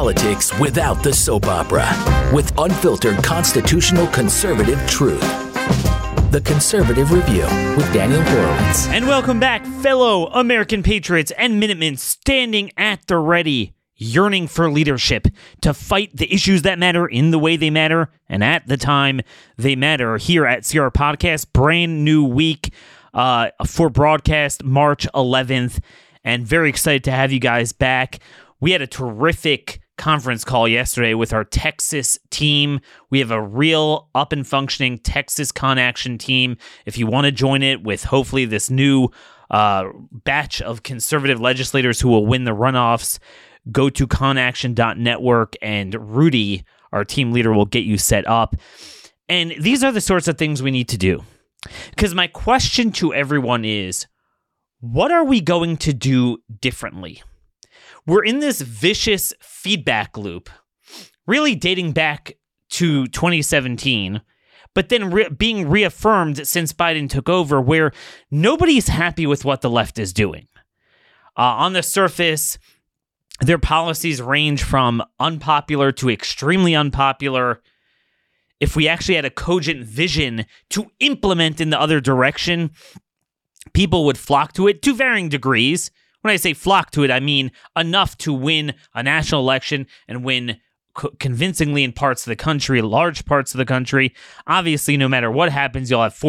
politics without the soap opera, with unfiltered constitutional conservative truth. The Conservative Review with Daniel Horowitz. And welcome back, fellow American patriots and Minutemen standing at the ready, yearning for leadership to fight the issues that matter in the way they matter and at the time they matter. Here at CR Podcast, brand new week for broadcast March 11th, and very excited to have you guys back. We had a terrific conference call yesterday with our Texas team. We have a real up and functioning Texas ConAction team. If you want to join it with hopefully this new batch of conservative legislators who will win the runoffs, go to conaction.network and Rudy, our team leader, will get you set up. And these are the sorts of things we need to do. Because my question to everyone is, what are we going to do differently? We're in this vicious feedback loop, really dating back to 2017, but then being reaffirmed since Biden took over, where nobody's happy with what the left is doing. On the surface, their policies range from unpopular to extremely unpopular. If we actually had a cogent vision to implement in the other direction, people would flock to it to varying degrees. When I say flock to it, I mean enough to win a national election and win convincingly in parts of the country, large parts of the country. Obviously, no matter what happens, you'll have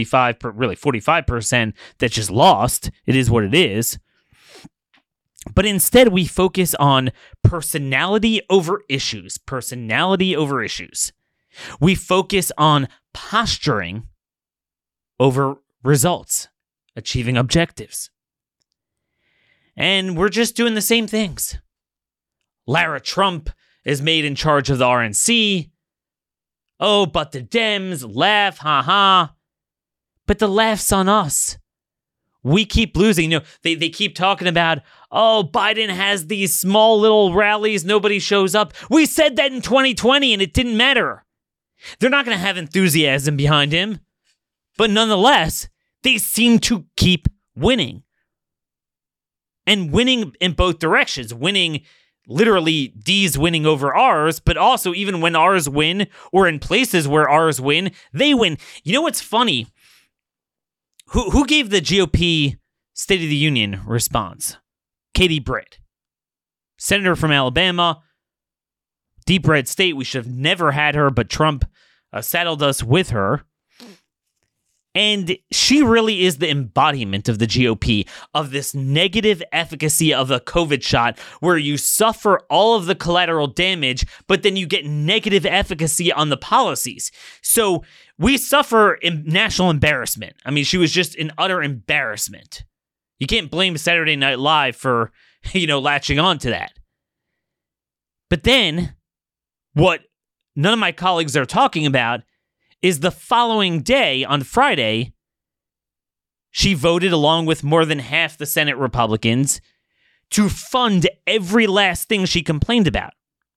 45% that's just lost. It is what it is. But instead, we focus on personality over issues. We focus on posturing over results, achieving objectives. And we're just doing the same things. Lara Trump is made in charge of the RNC. Oh, but the Dems laugh, ha. But the laugh's on us. We keep losing. You know, they keep talking about, oh, Biden has these small little rallies, nobody shows up. We said that in 2020 and it didn't matter. They're not going to have enthusiasm behind him. But nonetheless, they seem to keep winning. And winning in both directions. Winning, literally, D's winning over ours, but also even when ours win, or in places where ours win, they win. You know what's funny? Who gave the GOP State of the Union response? Katie Britt. Senator from Alabama. Deep red state. We should have never had her, but Trump saddled us with her. And she really is the embodiment of the GOP, of this negative efficacy of a COVID shot where you suffer all of the collateral damage, but then you get negative efficacy on the policies. So we suffer national embarrassment. I mean, she was just an utter embarrassment. You can't blame Saturday Night Live for, latching on to that. But then, what none of my colleagues are talking about is the following day, on Friday, she voted along with more than half the Senate Republicans to fund every last thing she complained about.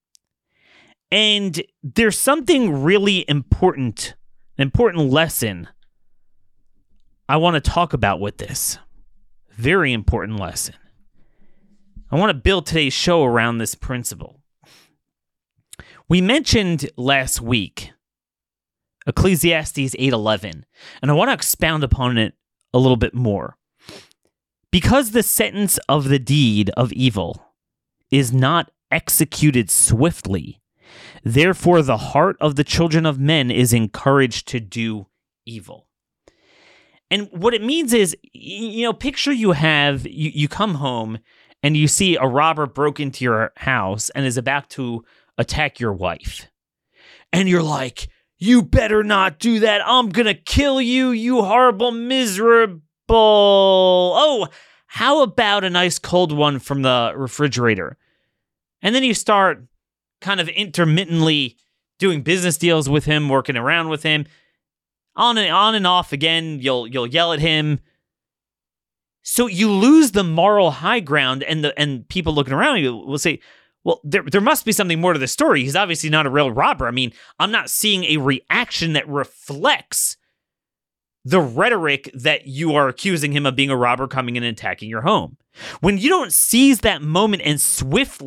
And there's something really important, an important lesson I want to talk about with this. Very important lesson. I want to build today's show around this principle. We mentioned last week Ecclesiastes 8:11, and I want to expound upon it a little bit more. Because the sentence of the deed of evil is not executed swiftly, therefore the heart of the children of men is encouraged to do evil. And what it means is, picture you come home and you see a robber broke into your house and is about to attack your wife. And you're like, you better not do that. I'm going to kill you, you horrible, miserable. Oh, how about a nice cold one from the refrigerator? And then you start kind of intermittently doing business deals with him, working around with him. On and off again, you'll yell at him. So you lose the moral high ground, and people looking around you will say, well, there must be something more to the story. He's obviously not a real robber. I mean, I'm not seeing a reaction that reflects the rhetoric that you are accusing him of being a robber coming in and attacking your home. When you don't seize that moment and swiftly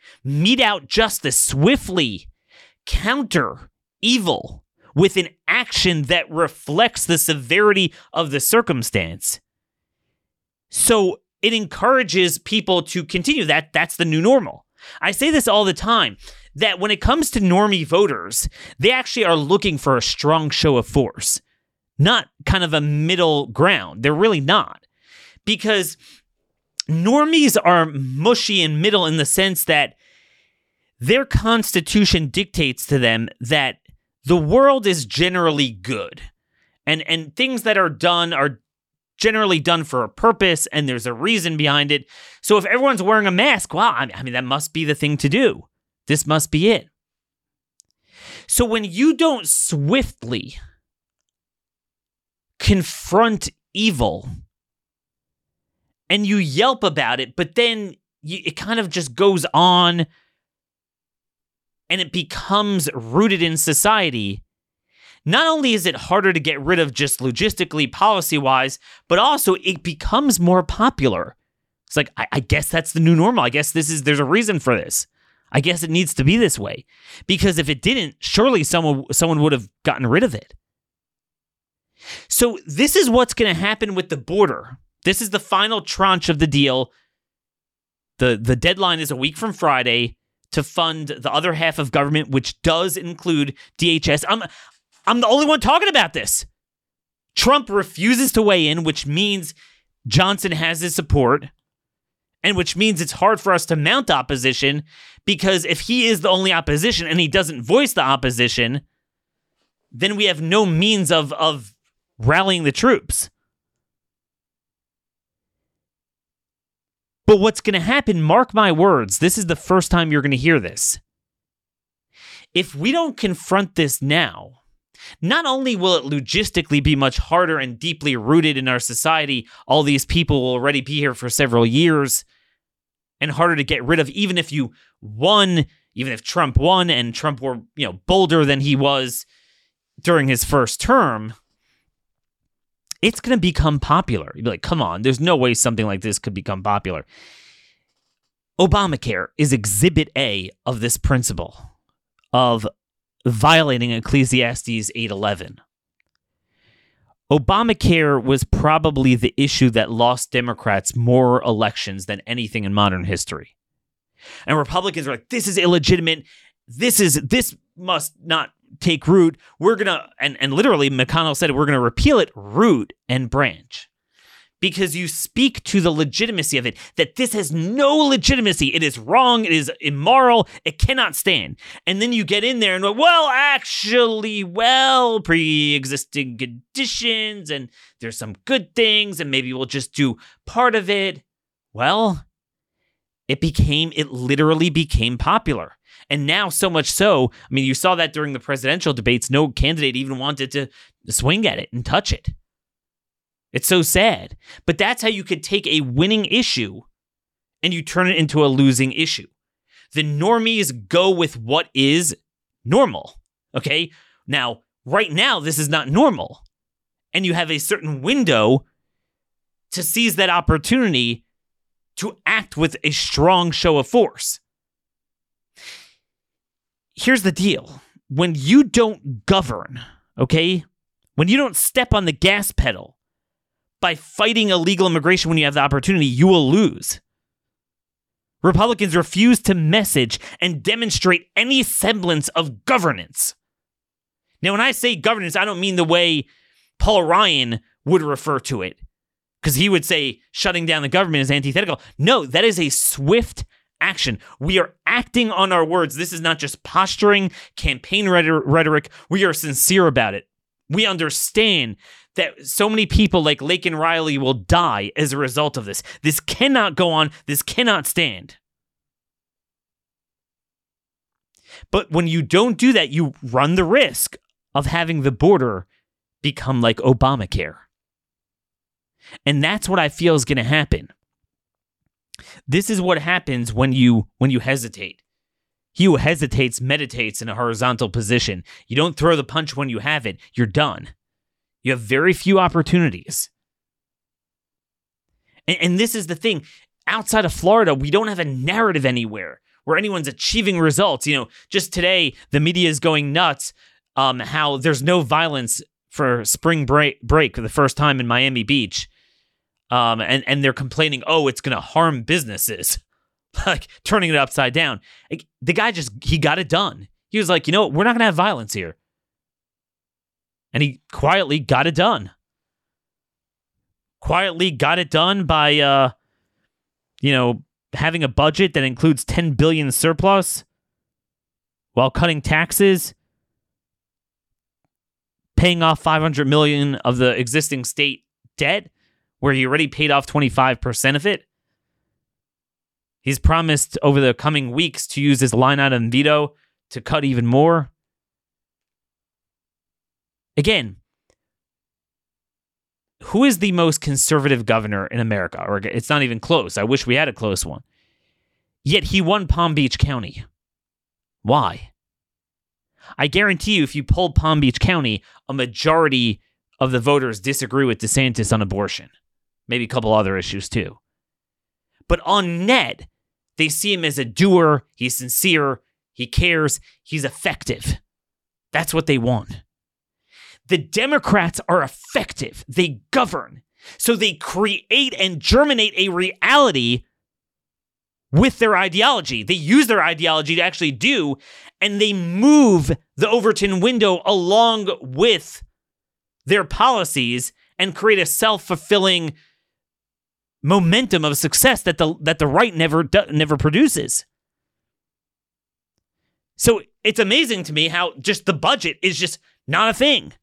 mete out justice swiftly, counter evil with an action that reflects the severity of the circumstance. So it encourages people to continue that. That's the new normal. I say this all the time, that when it comes to normie voters, they actually are looking for a strong show of force, not kind of a middle ground. They're really not. Because normies are mushy and middle in the sense that their constitution dictates to them that the world is generally good. And things that are done are generally done for a purpose, and there's a reason behind it. So if everyone's wearing a mask, well, I mean, that must be the thing to do. This must be it. So when you don't swiftly confront evil and you yelp about it, but then it kind of just goes on and it becomes rooted in society, not only is it harder to get rid of just logistically, policy-wise, but also it becomes more popular. It's like, I guess that's the new normal. I guess there's a reason for this. I guess it needs to be this way. Because if it didn't, surely someone would have gotten rid of it. So this is what's going to happen with the border. This is the final tranche of the deal. The deadline is a week from Friday to fund the other half of government, which does include DHS. I'm the only one talking about this. Trump refuses to weigh in, which means Johnson has his support, and which means it's hard for us to mount opposition, because if he is the only opposition and he doesn't voice the opposition, then we have no means of rallying the troops. But what's going to happen, mark my words, this is the first time you're going to hear this. If we don't confront this now, not only will it logistically be much harder and deeply rooted in our society, all these people will already be here for several years and harder to get rid of, even if Trump won and Trump were, bolder than he was during his first term, it's going to become popular. You'd be like, come on, there's no way something like this could become popular. Obamacare is exhibit A of this principle of violating Ecclesiastes 8:11. Obamacare was probably the issue that lost Democrats more elections than anything in modern history. And Republicans are like, this is illegitimate. This must not take root. We're going to, and literally McConnell said, we're going to repeal it root and branch. Because you speak to the legitimacy of it, that this has no legitimacy. It is wrong. It is immoral. It cannot stand. And then you get in there and go, pre-existing conditions, and there's some good things, and maybe we'll just do part of it. Well, it literally became popular. And now so much so, I mean, you saw that during the presidential debates, no candidate even wanted to swing at it and touch it. It's so sad. But that's how you could take a winning issue and you turn it into a losing issue. The normies go with what is normal. Okay? Now, right now, this is not normal. And you have a certain window to seize that opportunity to act with a strong show of force. Here's the deal. When you don't govern, okay? When you don't step on the gas pedal by fighting illegal immigration when you have the opportunity, you will lose. Republicans refuse to message and demonstrate any semblance of governance. Now, when I say governance, I don't mean the way Paul Ryan would refer to it, because he would say shutting down the government is antithetical. No, that is a swift action. We are acting on our words. This is not just posturing, campaign rhetoric. We are sincere about it. We understand that so many people like Laken Riley will die as a result of this. This cannot go on. This cannot stand. But when you don't do that, you run the risk of having the border become like Obamacare. And that's what I feel is going to happen. This is what happens when you hesitate. He who hesitates meditates in a horizontal position. You don't throw the punch when you have it. You're done. You have very few opportunities. And this is the thing. Outside of Florida, we don't have a narrative anywhere where anyone's achieving results. Just today, the media is going nuts how there's no violence for spring break for the first time in Miami Beach. And they're complaining, it's going to harm businesses, like turning it upside down. Like, the guy he got it done. He was like, we're not going to have violence here. And he quietly got it done. Quietly got it done by, having a budget that includes $10 billion surplus while cutting taxes, paying off $500 million of the existing state debt, where he already paid off 25% of it. He's promised over the coming weeks to use his line item veto to cut even more. Again, who is the most conservative governor in America? Or it's not even close. I wish we had a close one. Yet he won Palm Beach County. Why? I guarantee you, if you poll Palm Beach County, a majority of the voters disagree with DeSantis on abortion. Maybe a couple other issues too. But on net, they see him as a doer. He's sincere. He cares. He's effective. That's what they want. The Democrats are effective. They govern. So they create and germinate a reality with their ideology. They use their ideology to actually do, and they move the Overton window along with their policies and create a self-fulfilling momentum of success that the right never produces. So it's amazing to me how just the budget is just not a thing.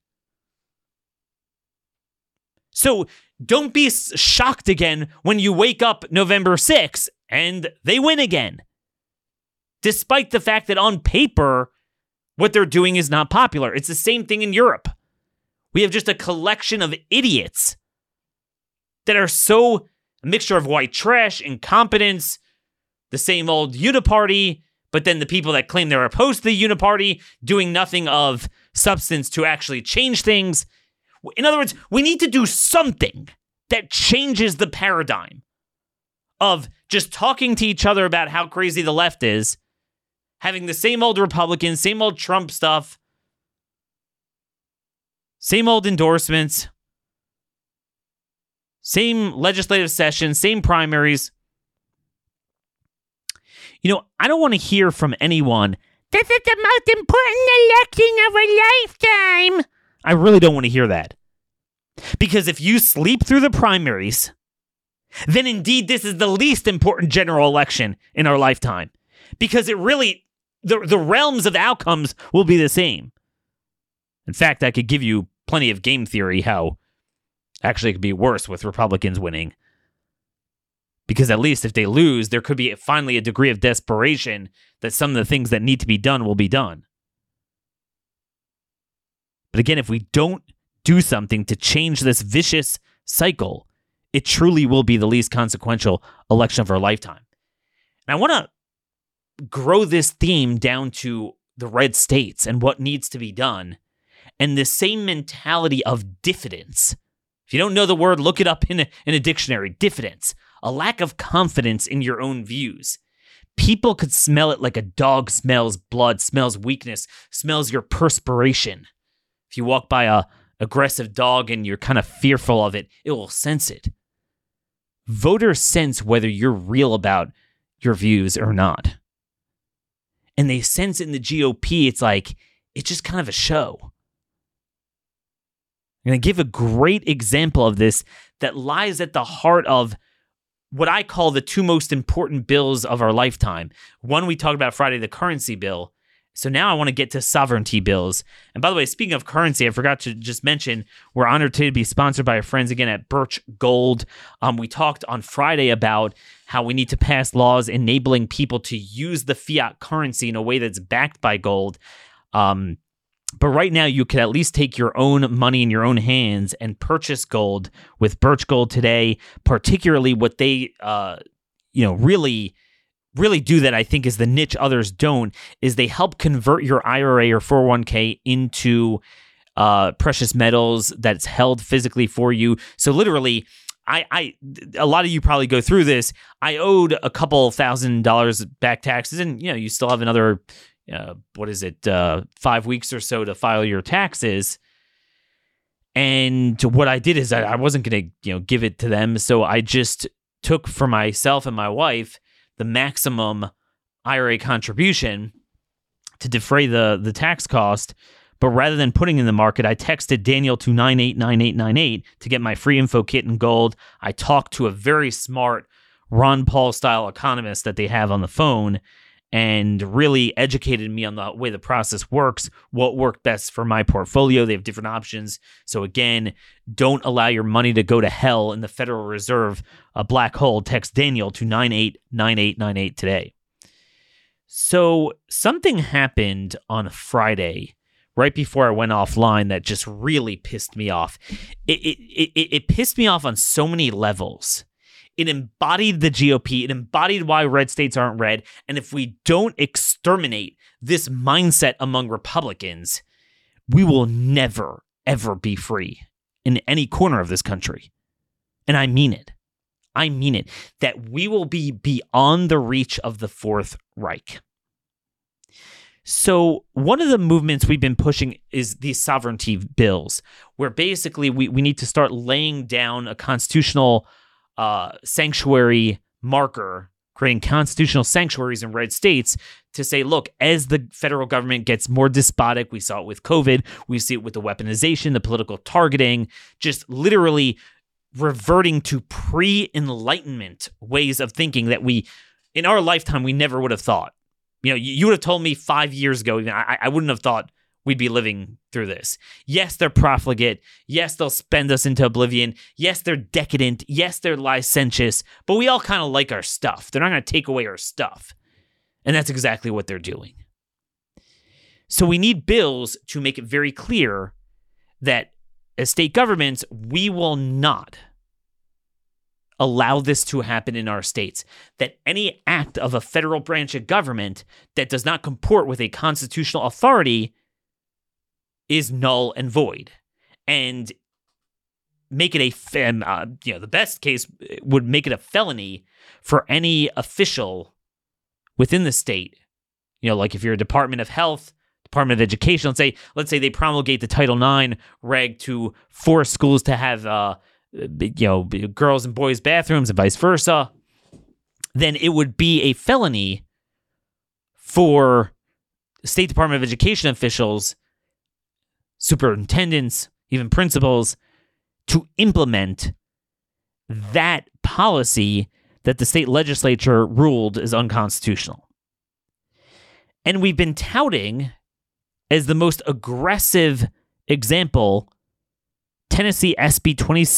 So don't be shocked again when you wake up November 6th and they win again. Despite the fact that on paper, what they're doing is not popular. It's the same thing in Europe. We have just a collection of idiots that are a mixture of white trash, incompetence, the same old uniparty, but then the people that claim they're opposed to the uniparty doing nothing of substance to actually change things. In other words, we need to do something that changes the paradigm of just talking to each other about how crazy the left is, having the same old Republicans, same old Trump stuff, same old endorsements, same legislative sessions, same primaries. I don't want to hear from anyone, "This is the most important election of a lifetime." I really don't want to hear that. Because if you sleep through the primaries, then indeed this is the least important general election in our lifetime. Because it really, the realms of outcomes will be the same. In fact, I could give you plenty of game theory how actually it could be worse with Republicans winning. Because at least if they lose, there could be finally a degree of desperation that some of the things that need to be done will be done. But again, if we don't do something to change this vicious cycle, it truly will be the least consequential election of our lifetime. And I want to grow this theme down to the red states and what needs to be done, and the same mentality of diffidence. If you don't know the word, look it up in a dictionary. Diffidence, a lack of confidence in your own views. People could smell it like a dog smells blood, smells weakness, smells your perspiration. If you walk by a aggressive dog and you're kind of fearful of it, it will sense it. Voters sense whether you're real about your views or not. And they sense in the GOP, it's just kind of a show. I'm going to give a great example of this that lies at the heart of what I call the two most important bills of our lifetime. One we talked about Friday, the currency bill. So now I want to get to sovereignty bills. And by the way, speaking of currency, I forgot to just mention, we're honored to be sponsored by our friends again at Birch Gold. We talked on Friday about how we need to pass laws enabling people to use the fiat currency in a way that's backed by gold. But right now, you could at least take your own money in your own hands and purchase gold with Birch Gold today. Particularly, what they, really do that I think is the niche others don't, is they help convert your IRA or 401k into precious metals that's held physically for you. So literally, a lot of you probably go through this. I owed a couple $1,000 back taxes, and you still have another 5 weeks or so to file your taxes. And what I did is I wasn't going to give it to them, so I just took for myself and my wife the maximum IRA contribution to defray the tax cost. But rather than putting in the market, I texted Daniel to 989898 to get my free info kit in gold. I talked to a very smart Ron Paul style economist that they have on the phone and really educated me on the way the process works, what worked best for my portfolio. They have different options. So again, don't allow your money to go to hell in the Federal Reserve, a black hole. Text Daniel to 989898 today. So something happened on Friday, right before I went offline, that just really pissed me off. It pissed me off on so many levels. It embodied the GOP. It embodied why red states aren't red. And if we don't exterminate this mindset among Republicans, we will never, ever be free in any corner of this country. And I mean it. I mean it. That we will be beyond the reach of the Fourth Reich. So one of the movements we've been pushing is these sovereignty bills, where basically we need to start laying down a constitutional sanctuary marker, creating constitutional sanctuaries in red states to say, look, as the federal government gets more despotic, we saw it with COVID, we see it with the weaponization, the political targeting, just literally reverting to pre-Enlightenment ways of thinking that we, in our lifetime, we never would have thought. You would have told me 5 years ago, even I wouldn't have thought we'd be living through this. Yes, they're profligate. Yes, they'll spend us into oblivion. Yes, they're decadent. Yes, they're licentious. But we all kind of like our stuff. They're not going to take away our stuff. And that's exactly what they're doing. So we need bills to make it very clear that as state governments, we will not allow this to happen in our states, that any act of a federal branch of government that does not comport with a constitutional authority is null and void, and make it the best case would make it a felony for any official within the state. Like if you're a Department of Health, Department of Education, let's say they promulgate the Title IX reg to force schools to have girls and boys bathrooms and vice versa, then it would be a felony for State Department of Education officials, superintendents, even principals, to implement that policy that the state legislature ruled is unconstitutional. And we've been touting as the most aggressive example Tennessee SB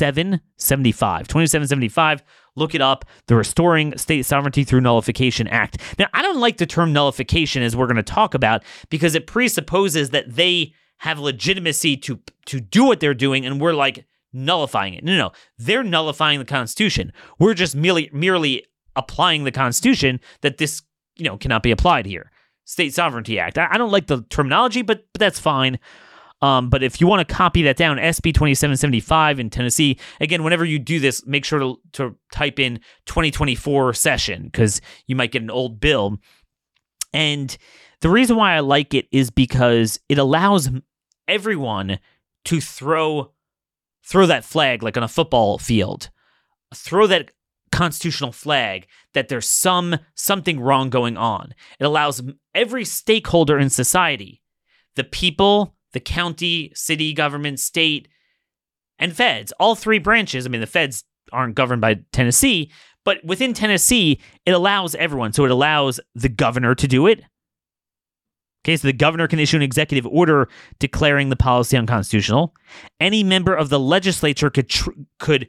2775. 2775, look it up, the Restoring State Sovereignty Through Nullification Act. Now, I don't like the term nullification, as we're going to talk about, because it presupposes that they have legitimacy to do what they're doing, and we're like nullifying it. No, they're nullifying the Constitution. We're just merely applying the Constitution that this, cannot be applied here. State Sovereignty Act. I don't like the terminology, but that's fine. But if you want to copy that down, SB 2775 in Tennessee, again, whenever you do this, make sure to type in 2024 session, because you might get an old bill. And the reason why I like it is because it allows everyone to throw that flag like on a football field. Throw that constitutional flag that there's something wrong going on. It allows every stakeholder in society, the people, the county, city government, state, and feds, all three branches. I mean, the feds aren't governed by Tennessee, but within Tennessee, it allows everyone. So it allows the governor to do it. Okay, so the governor can issue an executive order declaring the policy unconstitutional. Any member of the legislature could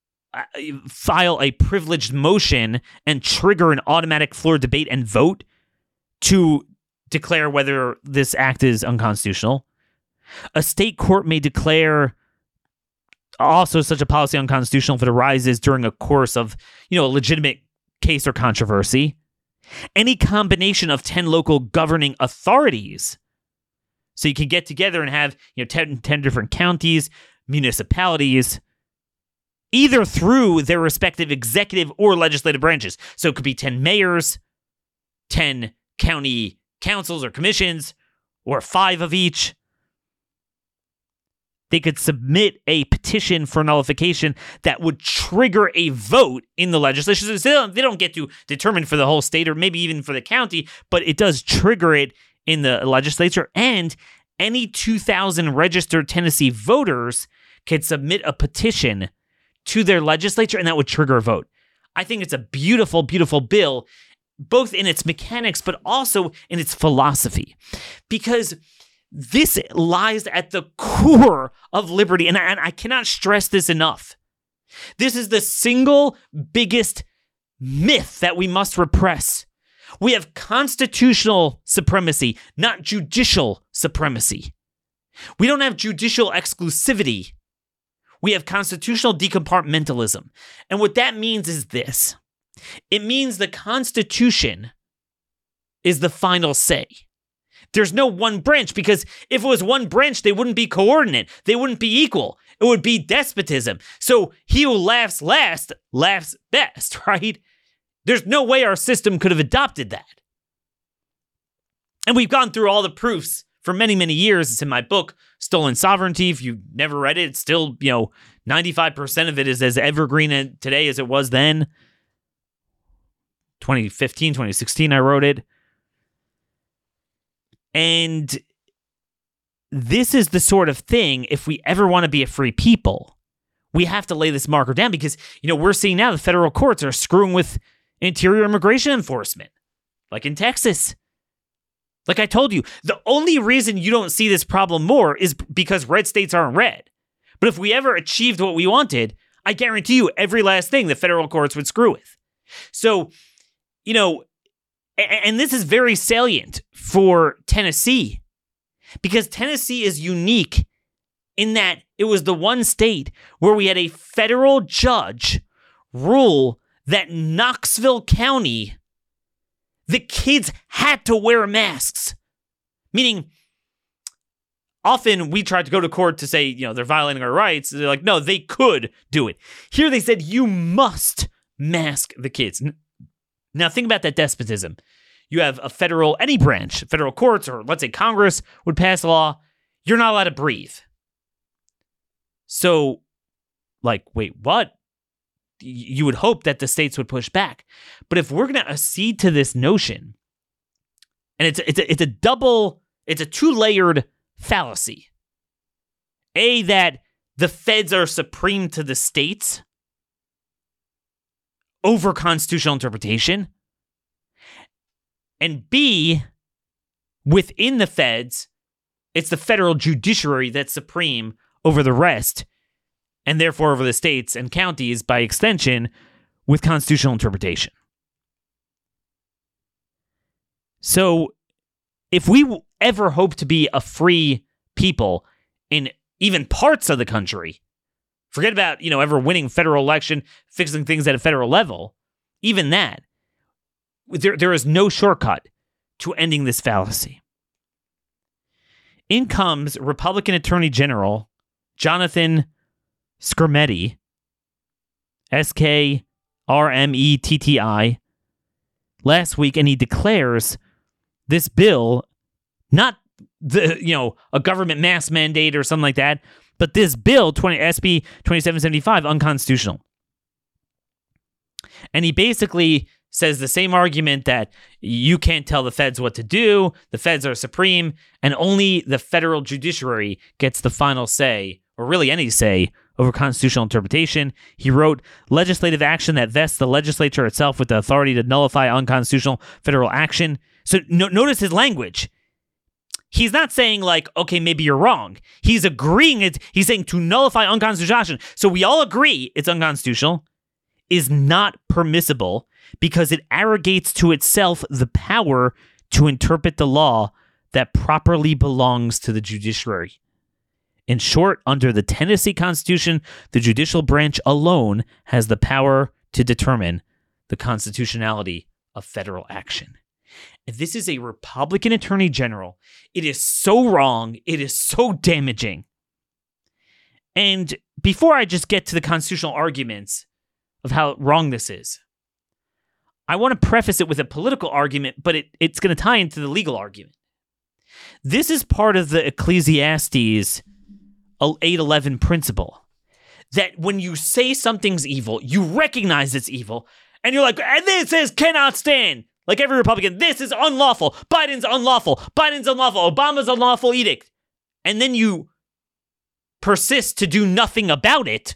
file a privileged motion and trigger an automatic floor debate and vote to declare whether this act is unconstitutional. A state court may declare also such a policy unconstitutional if it arises during a course of, a legitimate case or controversy. Any combination of 10 local governing authorities. So you can get together and have, 10 different counties, municipalities, either through their respective executive or legislative branches. So it could be 10 mayors, 10 county councils or commissions, or 5 of each. They could submit a petition for nullification that would trigger a vote in the legislature. So they don't get to determine for the whole state or maybe even for the county, but it does trigger it in the legislature. And any 2,000 registered Tennessee voters could submit a petition to their legislature, and that would trigger a vote. I think it's a beautiful, beautiful bill, both in its mechanics, but also in its philosophy, because this lies at the core of liberty, and I cannot stress this enough. This is the single biggest myth that we must repress. We have constitutional supremacy, not judicial supremacy. We don't have judicial exclusivity. We have constitutional decompartmentalism. And what that means is this. It means the Constitution is the final say. There's no one branch, because if it was one branch, they wouldn't be coordinate. They wouldn't be equal. It would be despotism. So he who laughs last laughs best, right? There's no way our system could have adopted that. And we've gone through all the proofs for many, many years. It's in my book, Stolen Sovereignty. If you've never read it, it's still, 95% of it is as evergreen today as it was then. 2015, 2016, I wrote it. And this is the sort of thing, if we ever want to be a free people, we have to lay this marker down, because, we're seeing now the federal courts are screwing with interior immigration enforcement, like in Texas. Like I told you, the only reason you don't see this problem more is because red states aren't red. But if we ever achieved what we wanted, I guarantee you every last thing the federal courts would screw with. So, and this is very salient for Tennessee, because Tennessee is unique in that it was the one state where we had a federal judge rule that Knoxville County, the kids had to wear masks. Meaning, often we tried to go to court to say, they're violating our rights. They're like, no, they could do it. Here they said, you must mask the kids. Now think about that despotism. You have any branch, federal courts, or let's say Congress would pass a law. You're not allowed to breathe. So, wait, what? You would hope that the states would push back. But if we're going to accede to this notion, and it's a two-layered fallacy. A, that the feds are supreme to the states over constitutional interpretation. And B, within the feds, it's the federal judiciary that's supreme over the rest, and therefore over the states and counties by extension with constitutional interpretation. So if we ever hope to be a free people in even parts of the country, forget about, ever winning federal election, fixing things at a federal level, even that, there is no shortcut to ending this fallacy. In comes Republican Attorney General Jonathan Skrmetti, Skrmetti, last week, and he declares this bill, not a government mask mandate or something like that, but this bill, SB 2775, unconstitutional. And he basically says the same argument that you can't tell the feds what to do, the feds are supreme, and only the federal judiciary gets the final say, or really any say, over constitutional interpretation. He wrote, legislative action that vests the legislature itself with the authority to nullify unconstitutional federal action. So notice his language. He's not saying okay, maybe you're wrong. He's agreeing. He's saying to nullify unconstitutional action. So we all agree it's unconstitutional, is not permissible, because it arrogates to itself the power to interpret the law that properly belongs to the judiciary. In short, under the Tennessee Constitution, the judicial branch alone has the power to determine the constitutionality of federal action. If this is a Republican Attorney General, it is so wrong, it is so damaging. And before I just get to the constitutional arguments of how wrong this is, I want to preface it with a political argument, but it's going to tie into the legal argument. This is part of the Ecclesiastes 8:11 principle, that when you say something's evil, you recognize it's evil, and you're like, this cannot stand. Like every Republican, this is unlawful. Biden's unlawful. Obama's unlawful edict. And then you persist to do nothing about it.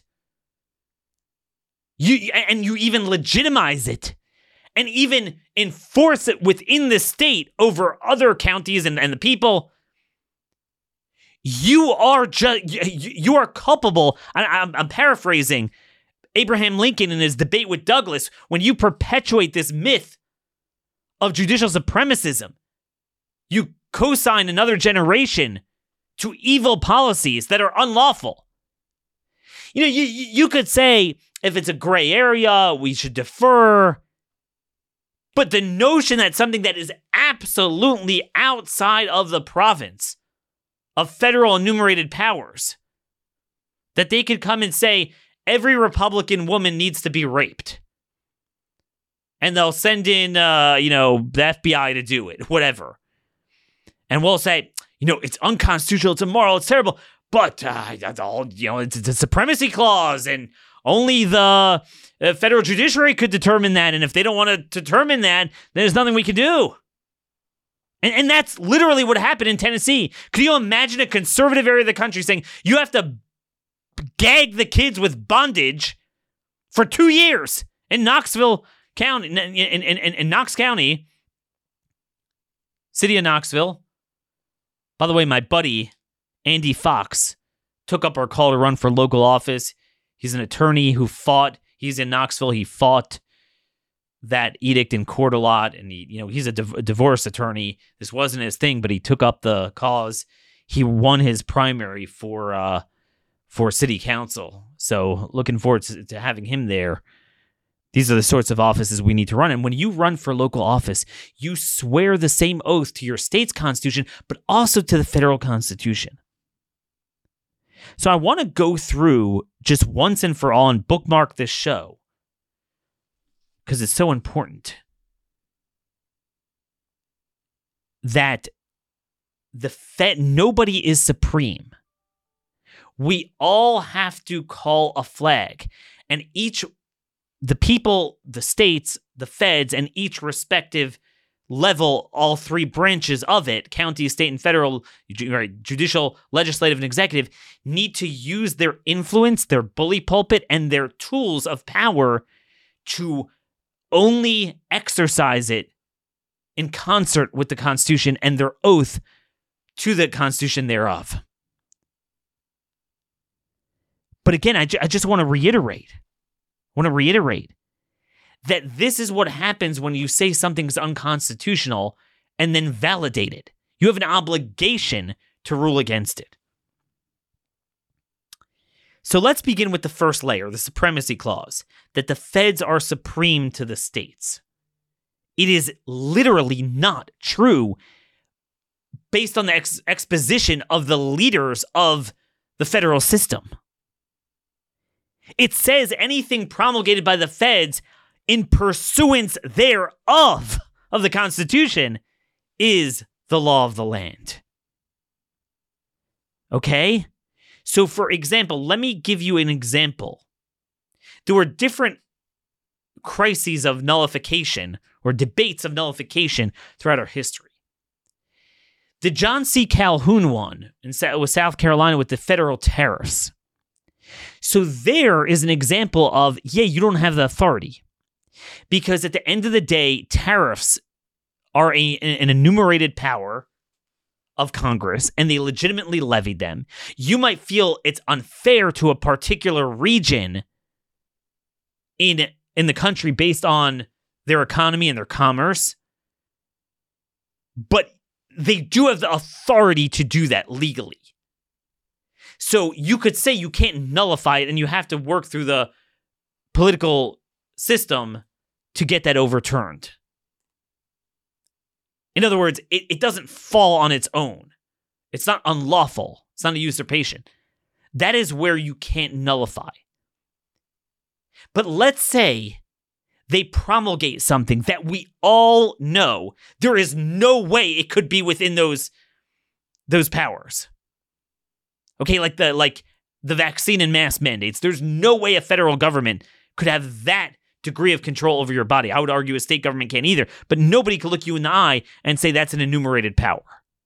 You even legitimize it and even enforce it within the state over other counties and the people. You are culpable. I'm paraphrasing Abraham Lincoln in his debate with Douglas. When you perpetuate this myth of judicial supremacism, you co-sign another generation to evil policies that are unlawful. You could say, if it's a gray area, we should defer. But the notion that something that is absolutely outside of the province of federal enumerated powers, that they could come and say, every Republican woman needs to be raped. And they'll send in, the FBI to do it, whatever. And we'll say, it's unconstitutional, it's immoral, it's terrible. But, it's the supremacy clause, and only the federal judiciary could determine that. And if they don't want to determine that, then there's nothing we can do. And that's literally what happened in Tennessee. Could you imagine a conservative area of the country saying, you have to gag the kids with bondage for 2 years in Knoxville County, in Knox County, city of Knoxville? By the way, my buddy, Andy Fox, took up our call to run for local office. He's an attorney who fought. He's in Knoxville. He fought that edict in court a lot, and he's a divorce attorney. This wasn't his thing, but he took up the cause. He won his primary for city council. So looking forward to having him there. These are the sorts of offices we need to run. And when you run for local office, you swear the same oath to your state's constitution, but also to the federal constitution. So I want to go through just once and for all and bookmark this show, because it's so important, that nobody is supreme. We all have to call a flag, and the people, the states, the feds, and each respective level, all three branches of it, county, state, and federal, judicial, legislative, and executive, need to use their influence, their bully pulpit, and their tools of power to only exercise it in concert with the Constitution and their oath to the Constitution thereof. But again, I just want to reiterate that this is what happens when you say something's unconstitutional and then validate it. You have an obligation to rule against it. So let's begin with the first layer, the supremacy clause, that the feds are supreme to the states. It is literally not true based on the exposition of the leaders of the federal system. It says anything promulgated by the feds in pursuance thereof of the Constitution is the law of the land. Okay? So, for example, let me give you an example. There were different crises of nullification or debates of nullification throughout our history. The John C. Calhoun one in South Carolina with the federal tariffs. So there is an example of, you don't have the authority. Because at the end of the day, tariffs are an enumerated power of Congress, and they legitimately levied them. You might feel it's unfair to a particular region in the country based on their economy and their commerce, but they do have the authority to do that legally. So you could say you can't nullify it, and you have to work through the political system to get that overturned. In other words, it doesn't fall on its own. It's not unlawful. It's not a usurpation. that is where you can't nullify. But let's say they promulgate something that we all know there is no way it could be within those powers. Okay, like the vaccine and mask mandates. There's no way a federal government could have that degree of control over your body. I would argue a state government can't either, but nobody could look you in the eye and say that's an enumerated power.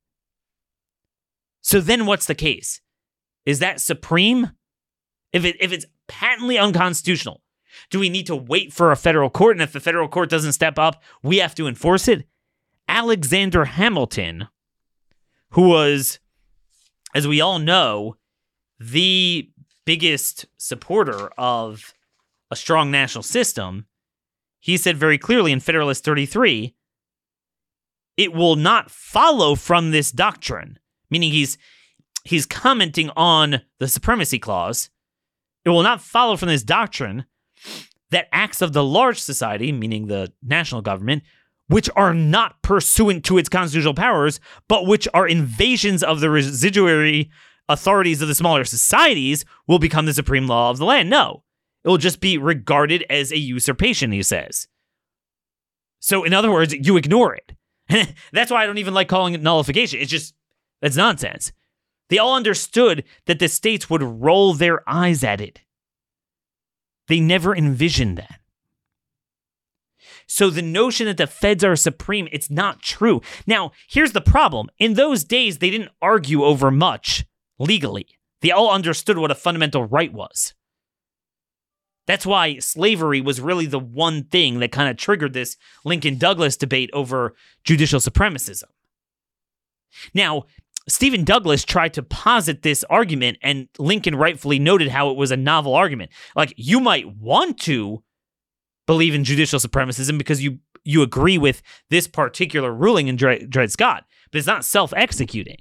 So then what's the case? Is that supreme? If it's patently unconstitutional, do we need to wait for a federal court? And if the federal court doesn't step up, we have to enforce it? Alexander Hamilton, who was, as we all know, the biggest supporter of a strong national system, he said very clearly in Federalist 33, it will not follow from this doctrine, meaning he's commenting on the supremacy clause. It will not follow from this doctrine that acts of the large society, meaning the national government, which are not pursuant to its constitutional powers, but which are invasions of the residuary authorities of the smaller societies, will become the supreme law of the land. No, it will just be regarded as a usurpation, he says. So in other words, you ignore it. That's why I don't even like calling it nullification. That's nonsense. They all understood that the states would roll their eyes at it. They never envisioned that. So the notion that the feds are supreme, it's not true. Now, here's the problem. In those days, they didn't argue over much legally. They all understood what a fundamental right was. That's why slavery was really the one thing that kind of triggered this Lincoln-Douglas debate over judicial supremacism. Now, Stephen Douglas tried to posit this argument, and Lincoln rightfully noted how it was a novel argument. Like, you might want to believe in judicial supremacism because you agree with this particular ruling in Dred Scott, but it's not self-executing.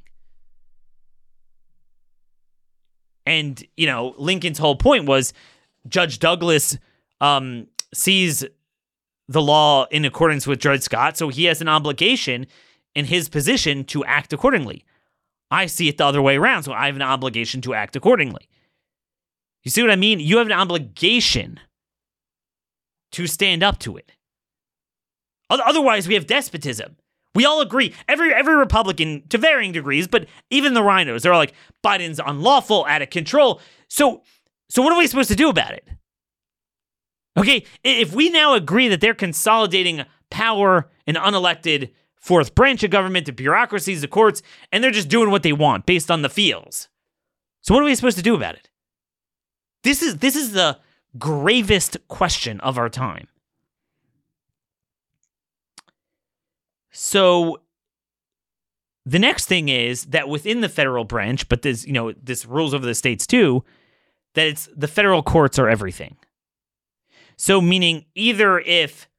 And, Lincoln's whole point was Judge Douglas sees the law in accordance with Dred Scott, so he has an obligation in his position to act accordingly. I see it the other way around, so I have an obligation to act accordingly. You see what I mean? You have an obligation to stand up to it. Otherwise, we have despotism. We all agree. Every Republican, to varying degrees, but even the rhinos, they're all like, Biden's unlawful, out of control. So what are we supposed to do about it? Okay, if we now agree that they're consolidating power in unelected fourth branch of government, the bureaucracies, the courts, and they're just doing what they want based on the feels. So what are we supposed to do about it? This is the gravest question of our time. So the next thing is that within the federal branch, but this rules over the states too, that it's the federal courts are everything. So meaning either if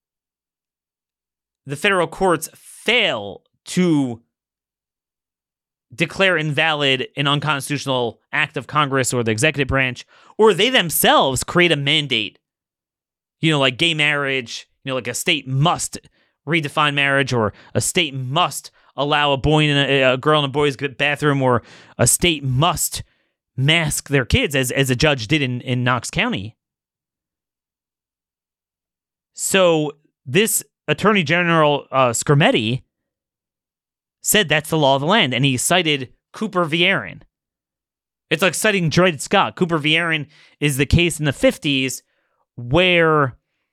the federal courts fail to declare invalid an unconstitutional act of Congress or the executive branch, or they themselves create a mandate, like gay marriage, like a state must redefine marriage, or a state must allow a boy and a girl in a boy's bathroom, or a state must mask their kids, as a judge did in Knox County. So this Attorney General Skrmetti said that's the law of the land, and he cited Cooper v. Aaron. It's like citing Dred Scott. Cooper v. Aaron is the case in the 50s where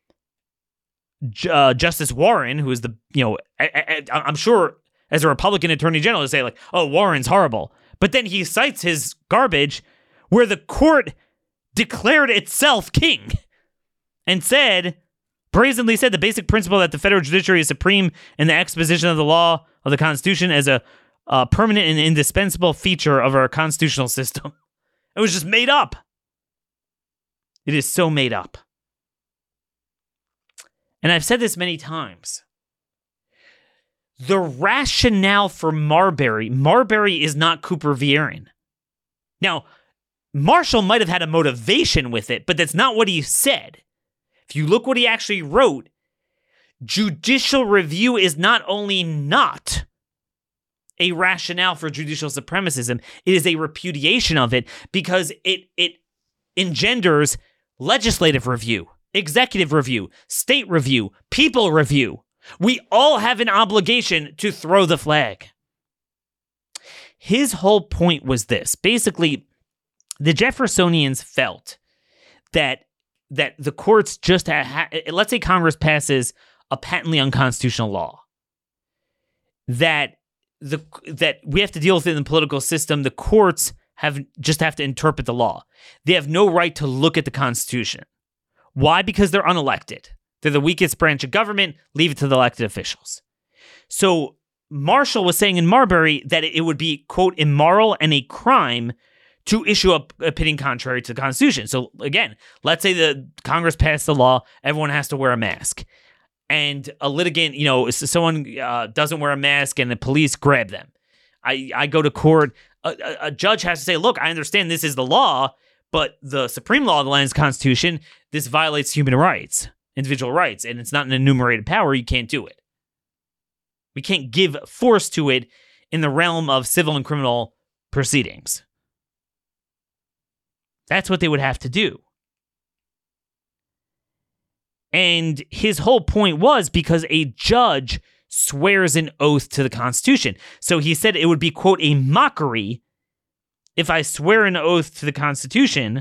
Justice Warren, who is I'm sure as a Republican Attorney General, to say like, oh, Warren's horrible. But then he cites his garbage where the court declared itself king and brazenly said the basic principle that the federal judiciary is supreme in the exposition of the law of the Constitution as a permanent and indispensable feature of our constitutional system. It was just made up. It is so made up. And I've said this many times. The rationale for Marbury is not Cooper v. Aaron. Now, Marshall might have had a motivation with it, but that's not what he said. If you look what he actually wrote, judicial review is not only not a rationale for judicial supremacism. It is a repudiation of it because it engenders legislative review, executive review, state review, people review. We all have an obligation to throw the flag. His whole point was this. Basically, the Jeffersonians felt that the courts just let's say Congress passes a patently unconstitutional law, that we have to deal with it in the political system. The courts have to interpret the law. They have no right to look at the Constitution. Why? Because they're unelected. They're the weakest branch of government. Leave it to the elected officials. So Marshall was saying in Marbury that it would be, quote, immoral and a crime to issue a opinion contrary to the Constitution. So again, let's say the Congress passed the law, everyone has to wear a mask. And a litigant, someone doesn't wear a mask and the police grab them. I go to court. A judge has to say, look, I understand this is the law, but the supreme law of the land's Constitution, this violates human rights, individual rights, and it's not an enumerated power. You can't do it. We can't give force to it in the realm of civil and criminal proceedings. That's what they would have to do. And his whole point was because a judge swears an oath to the Constitution. So he said it would be, quote, a mockery if I swear an oath to the Constitution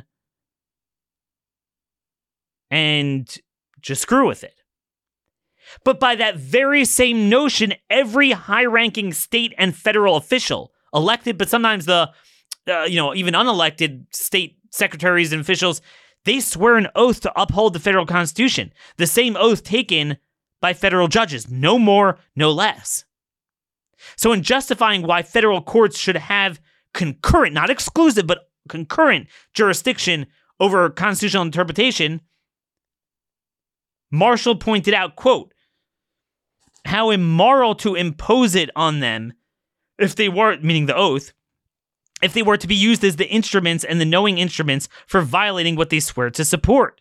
and just screw with it. But by that very same notion, every high-ranking state and federal official, elected, but sometimes the, even unelected state secretaries and officials, they swear an oath to uphold the federal Constitution. The same oath taken by federal judges. No more, no less. So in justifying why federal courts should have concurrent, not exclusive, but concurrent jurisdiction over constitutional interpretation, Marshall pointed out, quote, how immoral to impose it on them if they were, meaning the oath, if they were to be used as the instruments and the knowing instruments for violating what they swear to support.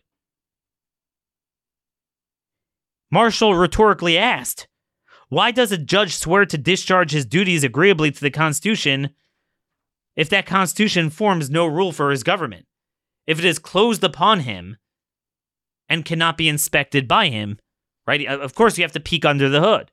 Marshall rhetorically asked, why does a judge swear to discharge his duties agreeably to the Constitution if that Constitution forms no rule for his government, if it is closed upon him and cannot be inspected by him, right? Of course, you have to peek under the hood.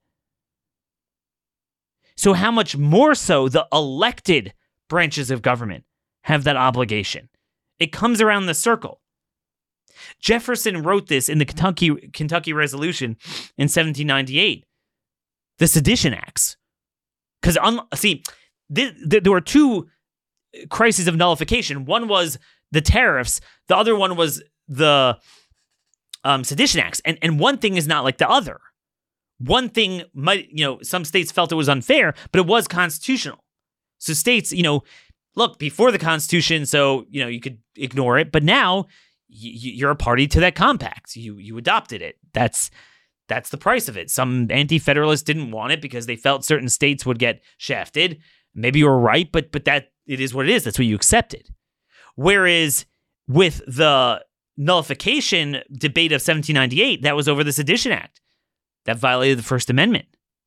So how much more so the elected branches of government have that obligation? It comes around the circle. Jefferson wrote this in the Kentucky Resolution in 1798, the Sedition Acts. Because, there were two crises of nullification. One was the tariffs. The other one was the Sedition Acts. And one thing is not like the other. One thing might, some states felt it was unfair, but it was constitutional. So states, look, before the Constitution, so, you could ignore it. But now you're a party to that compact. You adopted it. That's the price of it. Some anti-federalists didn't want it because they felt certain states would get shafted. Maybe you were right, but that it is what it is. That's what you accepted. Whereas with the nullification debate of 1798, that was over the Sedition Act. That violated the First Amendment.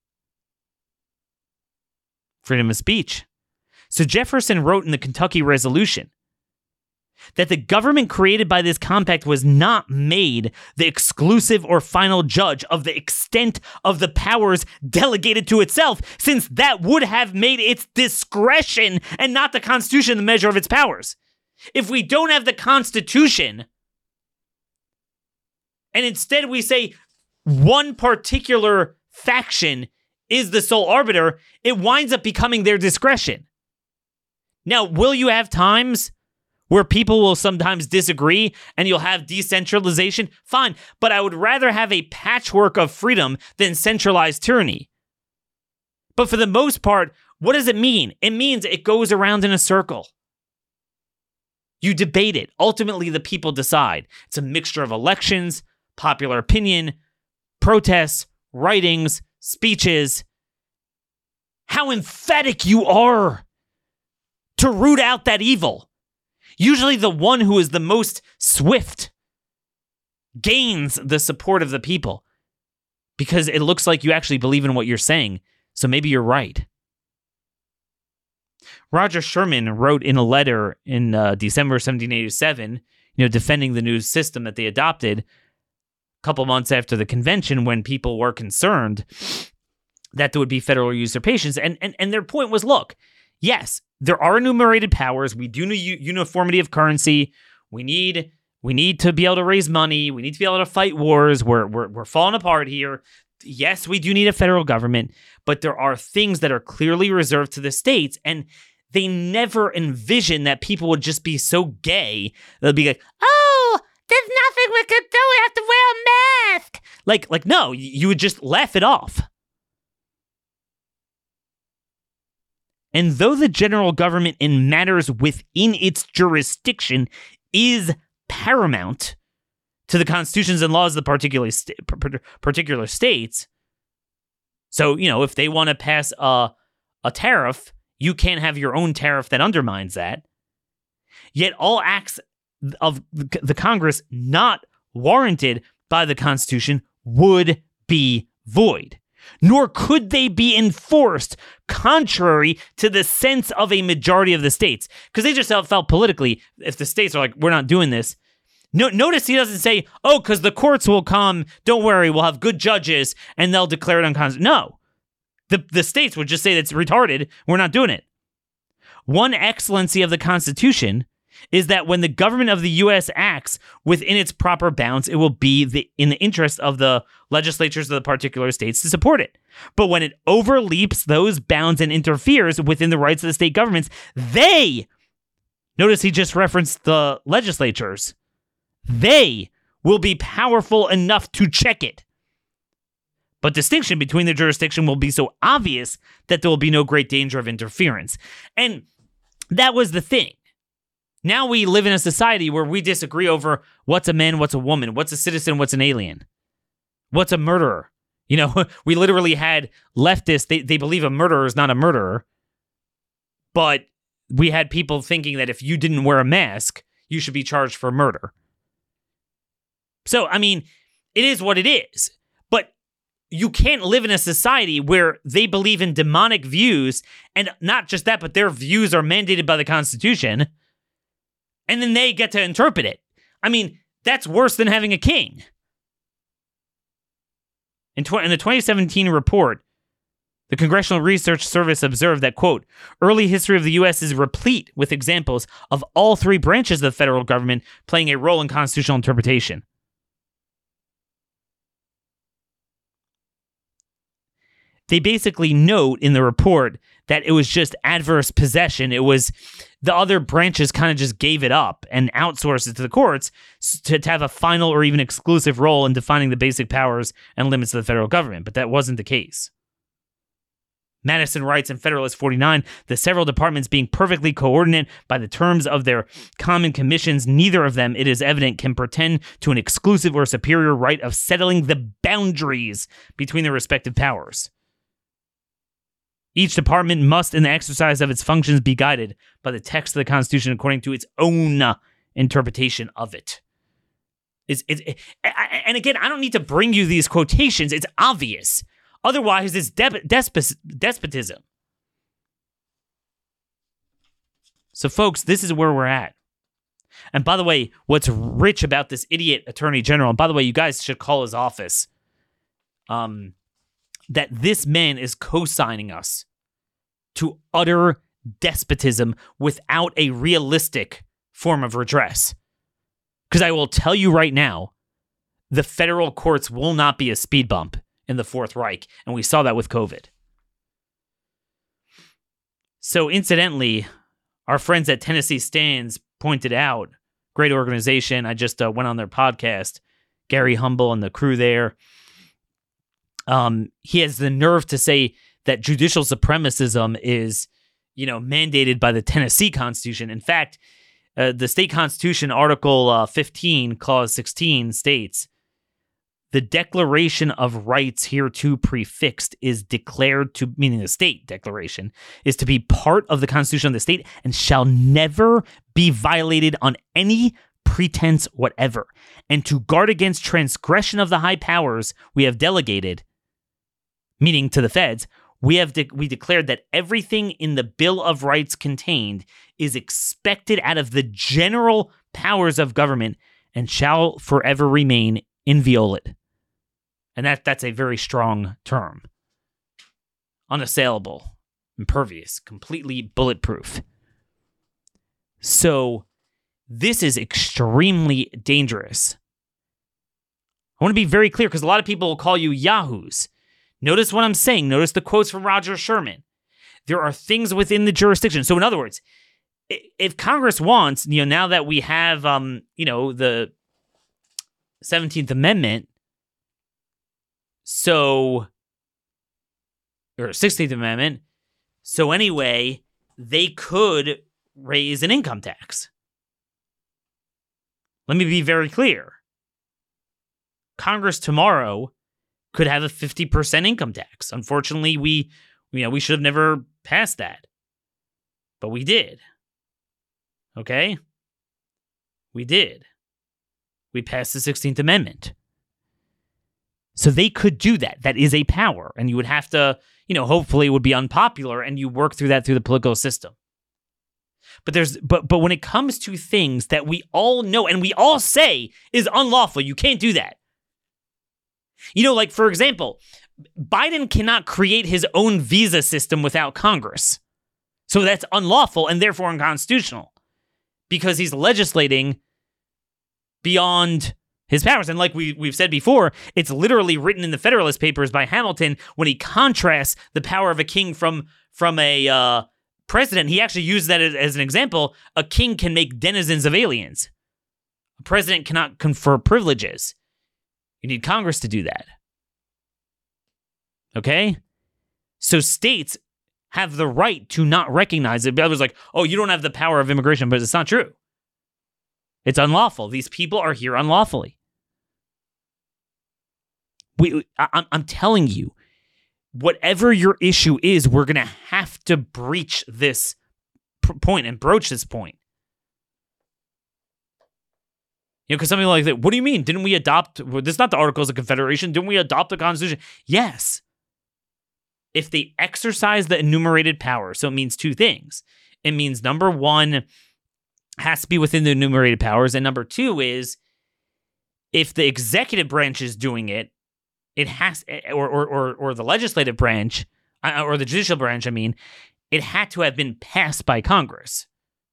Freedom of speech. So Jefferson wrote in the Kentucky Resolution that the government created by this compact was not made the exclusive or final judge of the extent of the powers delegated to itself, since that would have made its discretion and not the Constitution the measure of its powers. If we don't have the Constitution, and instead we say one particular faction is the sole arbiter, it winds up becoming their discretion. Now, will you have times where people will sometimes disagree and you'll have decentralization? Fine, but I would rather have a patchwork of freedom than centralized tyranny. But for the most part, what does it mean? It means it goes around in a circle. You debate it. Ultimately, the people decide. It's a mixture of elections, popular opinion, protests, writings, speeches. How emphatic you are to root out that evil. Usually the one who is the most swift gains the support of the people because it looks like you actually believe in what you're saying. So maybe you're right. Roger Sherman wrote in a letter in December 1787, defending the new system that they adopted a couple months after the convention when people were concerned that there would be federal usurpations. And their point was, look, yes, there are enumerated powers. We do need uniformity of currency. We need to be able to raise money. We need to be able to fight wars. We're falling apart here. Yes, we do need a federal government, but there are things that are clearly reserved to the states, and they never envision that people would just be so gay. They'll be like, oh, there's nothing we could do. We have to wear a mask. Like no, you would just laugh it off. And though the general government in matters within its jurisdiction is paramount to the constitutions and laws of the particular states, so, if they want to pass a tariff, you can't have your own tariff that undermines that. Yet all acts of the Congress not warranted by the Constitution would be void. Nor could they be enforced contrary to the sense of a majority of the states. Because they just felt politically, if the states are like, we're not doing this. Notice he doesn't say, oh, because the courts will come, don't worry, we'll have good judges, and they'll declare it unconstitutional. No. The states would just say that's retarded, we're not doing it. One excellency of the Constitution is that when the government of the U.S. acts within its proper bounds, it will be in the interest of the legislatures of the particular states to support it. But when it overleaps those bounds and interferes within the rights of the state governments, notice he just referenced the legislatures, they will be powerful enough to check it. But distinction between the jurisdiction will be so obvious that there will be no great danger of interference. And that was the thing. Now we live in a society where we disagree over what's a man, what's a woman, what's a citizen, what's an alien, what's a murderer. We literally had leftists, they believe a murderer is not a murderer, but we had people thinking that if you didn't wear a mask, you should be charged for murder. So, it is what it is, but you can't live in a society where they believe in demonic views, and not just that, but their views are mandated by the Constitution, and then they get to interpret it. That's worse than having a king. In the 2017 report, the Congressional Research Service observed that, quote, early history of the U.S. is replete with examples of all three branches of the federal government playing a role in constitutional interpretation. They basically note in the report that it was just adverse possession. It was the other branches kind of just gave it up and outsourced it to the courts to have a final or even exclusive role in defining the basic powers and limits of the federal government. But that wasn't the case. Madison writes in Federalist 49, the several departments being perfectly coordinate by the terms of their common commissions, neither of them, it is evident, can pretend to an exclusive or superior right of settling the boundaries between their respective powers. Each department must, in the exercise of its functions, be guided by the text of the Constitution according to its own interpretation of it. And again, I don't need to bring you these quotations. It's obvious. Otherwise, it's despotism. So, folks, this is where we're at. And by the way, what's rich about this idiot attorney general, and by the way, you guys should call his office, that this man is co-signing us to utter despotism without a realistic form of redress. Because I will tell you right now, the federal courts will not be a speed bump in the Fourth Reich, and we saw that with COVID. So incidentally, our friends at Tennessee Stands pointed out, great organization, I just went on their podcast, Gary Humble and the crew there. He has the nerve to say that judicial supremacism is, mandated by the Tennessee Constitution. In fact, the state constitution, Article 15, Clause 16 states, the declaration of rights hereto prefixed is declared to, meaning the state declaration, is to be part of the constitution of the state and shall never be violated on any pretense whatever, and to guard against transgression of the high powers we have delegated, meaning to the feds, we declared that everything in the Bill of Rights contained is expected out of the general powers of government and shall forever remain inviolate. And that's a very strong term. Unassailable, impervious, completely bulletproof. So this is extremely dangerous. I want to be very clear because a lot of people will call you yahoos. Notice what I'm saying. Notice the quotes from Roger Sherman. There are things within the jurisdiction. So in other words, if Congress wants, now that we have, the 17th Amendment, or 16th Amendment, so anyway, they could raise an income tax. Let me be very clear. Congress tomorrow could have a 50% income tax. Unfortunately, we should have never passed that. But we did. Okay? We did. We passed the 16th Amendment. So they could do that. That is a power. And you would have to, hopefully it would be unpopular and you work through that through the political system. But when it comes to things that we all know and we all say is unlawful, you can't do that. Like, for example, Biden cannot create his own visa system without Congress. So that's unlawful and therefore unconstitutional because he's legislating beyond his powers. And like we've said before, it's literally written in the Federalist Papers by Hamilton when he contrasts the power of a king from a president. He actually used that as an example. A king can make denizens of aliens. A president cannot confer privileges. You need Congress to do that. Okay? So states have the right to not recognize it. Others like, oh, you don't have the power of immigration, but it's not true. It's unlawful. These people are here unlawfully. I'm telling you, whatever your issue is, we're going to have to breach this point and broach this point. Because something like that, what do you mean? Didn't we adopt, this is not the Articles of Confederation, didn't we adopt the Constitution? Yes. If they exercise the enumerated power, so it means two things. It means number one, has to be within the enumerated powers, and number two is, if the executive branch is doing it, it has, or the legislative branch, or the judicial branch, it had to have been passed by Congress.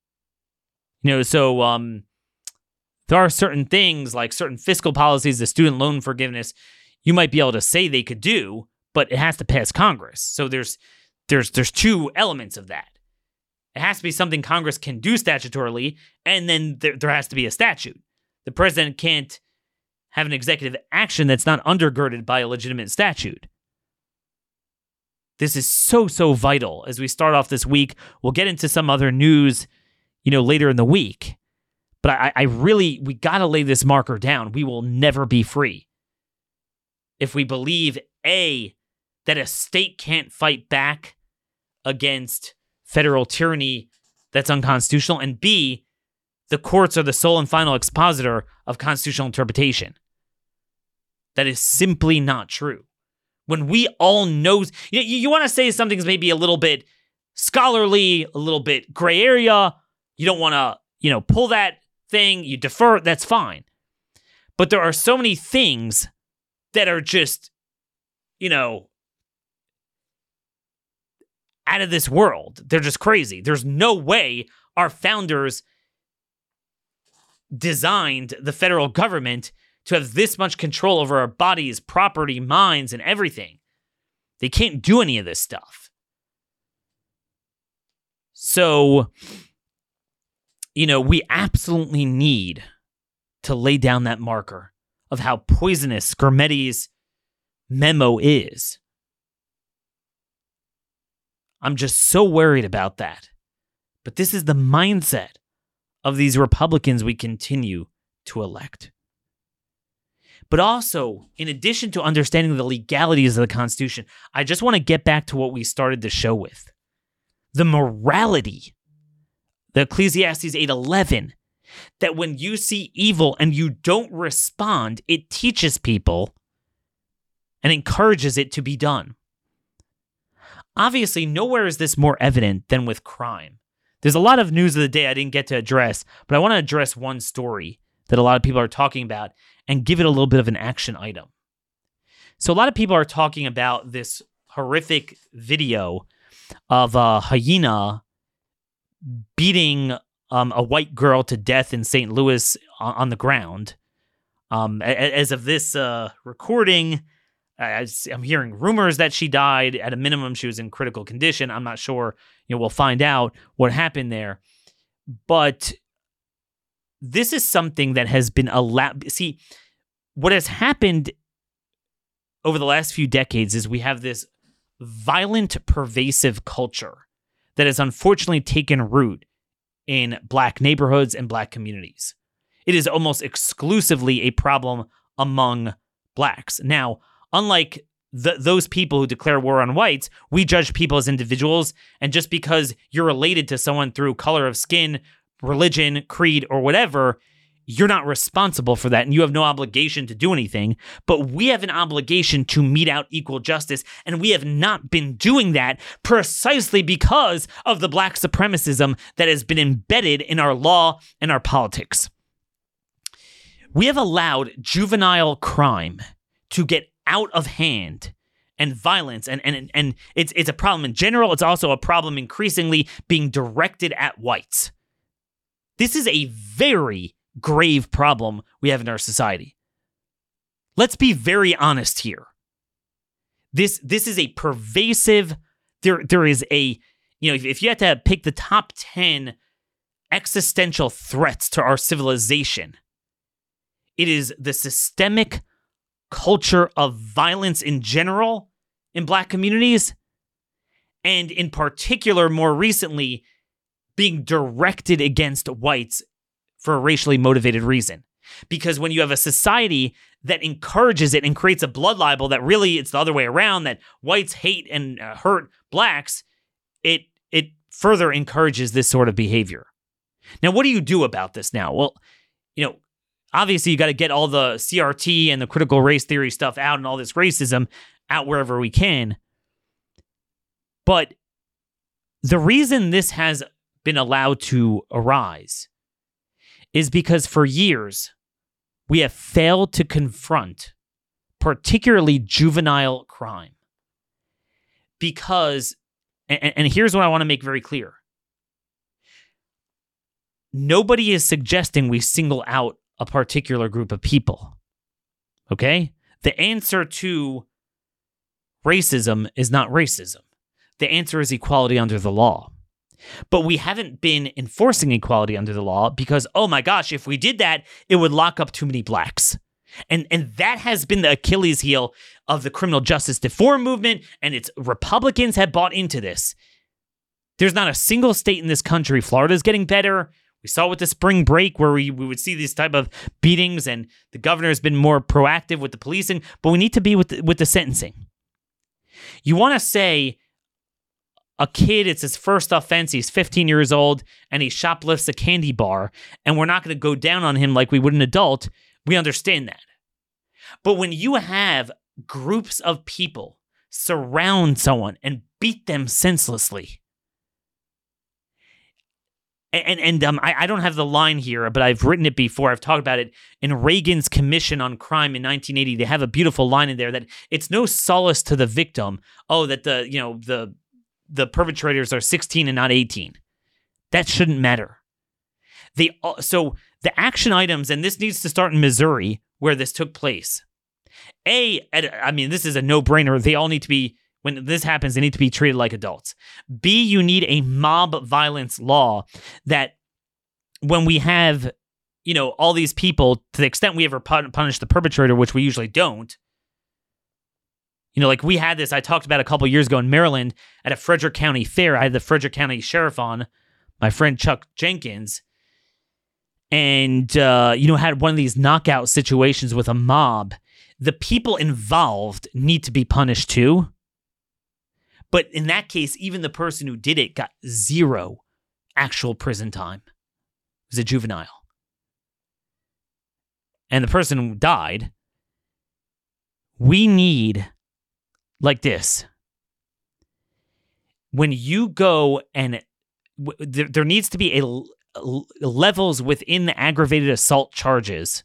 So, there are certain things like certain fiscal policies, the student loan forgiveness, you might be able to say they could do, but it has to pass Congress. So there's two elements of that. It has to be something Congress can do statutorily, and then there has to be a statute. The president can't have an executive action that's not undergirded by a legitimate statute. This is so vital as we start off this week. We'll get into some other news, later in the week. But we got to lay this marker down. We will never be free if we believe, A, that a state can't fight back against federal tyranny that's unconstitutional, and B, the courts are the sole and final expositor of constitutional interpretation. That is simply not true. When we all know, you want to say something's maybe a little bit scholarly, a little bit gray area, you don't want to, pull that thing, you defer, that's fine. But there are so many things that are just, out of this world. They're just crazy. There's no way our founders designed the federal government to have this much control over our bodies, property, minds, and everything. They can't do any of this stuff. So, we absolutely need to lay down that marker of how poisonous Skrmetti's memo is. I'm just so worried about that. But this is the mindset of these Republicans we continue to elect. But also, in addition to understanding the legalities of the Constitution, I just want to get back to what we started the show with. The morality. The Ecclesiastes 8:11. That when you see evil and you don't respond, it teaches people and encourages it to be done. Obviously, nowhere is this more evident than with crime. There's a lot of news of the day I didn't get to address, but I want to address one story that a lot of people are talking about and give it a little bit of an action item. So a lot of people are talking about this horrific video of a hyena beating a white girl to death in St. Louis on the ground. As of this recording, I'm hearing rumors that she died. At a minimum, she was in critical condition. I'm not sure. We'll find out what happened there. But this is something that has been allowed. See, what has happened over the last few decades is we have this violent, pervasive culture that has unfortunately taken root in Black neighborhoods and Black communities. It is almost exclusively a problem among Blacks. Now, unlike those people who declare war on whites, we judge people as individuals, and just because you're related to someone through color of skin, religion, creed, or whatever, you're not responsible for that, and you have no obligation to do anything. But we have an obligation to mete out equal justice, and we have not been doing that precisely because of the Black supremacism that has been embedded in our law and our politics. We have allowed juvenile crime to get out of hand, and violence, and it's a problem in general. It's also a problem increasingly being directed at whites. This is a very grave problem we have in our society. Let's be very honest here. This is a pervasive. There is a, if you had to pick the top 10 existential threats to our civilization, it is the systemic culture of violence in general in Black communities, and in particular, more recently, being directed against whites for a racially motivated reason. Because when you have a society that encourages it and creates a blood libel that really it's the other way around, that whites hate and hurt Blacks, it further encourages this sort of behavior. Now, what do you do about this now? Well, obviously, you got to get all the CRT and the critical race theory stuff out and all this racism out wherever we can. But the reason this has been allowed to arise is because for years, we have failed to confront particularly juvenile crime. Because, and here's what I want to make very clear. Nobody is suggesting we single out a particular group of people. Okay? The answer to racism is not racism. The answer is equality under the law. But we haven't been enforcing equality under the law because, oh my gosh, if we did that, it would lock up too many Blacks. And that has been the Achilles heel of the criminal justice reform movement, and its Republicans have bought into this. There's not a single state in this country. Florida's getting better. We saw with the spring break where we would see these type of beatings, and the governor has been more proactive with the policing, but we need to be with the sentencing. You want to say a kid, it's his first offense, he's 15 years old, and he shoplifts a candy bar, and we're not going to go down on him like we would an adult. We understand that. But when you have groups of people surround someone and beat them senselessly, I don't have the line here, but I've written it before. I've talked about it in Reagan's Commission on Crime in 1980. They have a beautiful line in there that it's no solace to the victim. Oh, that the perpetrators are 16 and not 18. That shouldn't matter. So the action items, and this needs to start in Missouri, where this took place. This is a no-brainer. They all need to be, when this happens, they need to be treated like adults. B, you need a mob violence law that when we have, all these people, to the extent we ever punish the perpetrator, which we usually don't, like we had this, I talked about a couple years ago in Maryland at a Frederick County fair. I had the Frederick County Sheriff on, my friend Chuck Jenkins, and, had one of these knockout situations with a mob. The people involved need to be punished too. But in that case, even the person who did it got 0 actual prison time. It was a juvenile. And the person who died, we need, like this, when you go and there needs to be levels within the aggravated assault charges